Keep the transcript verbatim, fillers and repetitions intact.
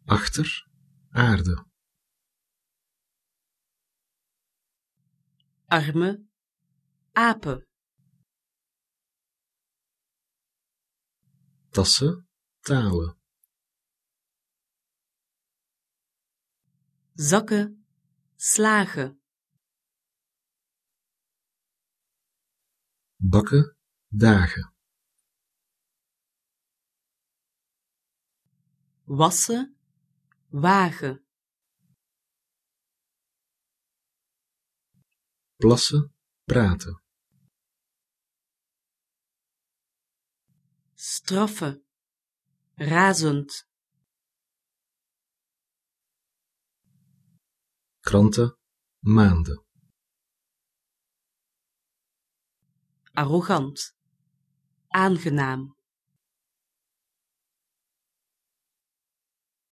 achter, aarde. Armen, apen. Tassen, talen. Zakken, slagen. Bakken, dagen. Wassen, wagen. Plassen, praten. Straffen, razend. Kranten, maanden. Arrogant, aangenaam.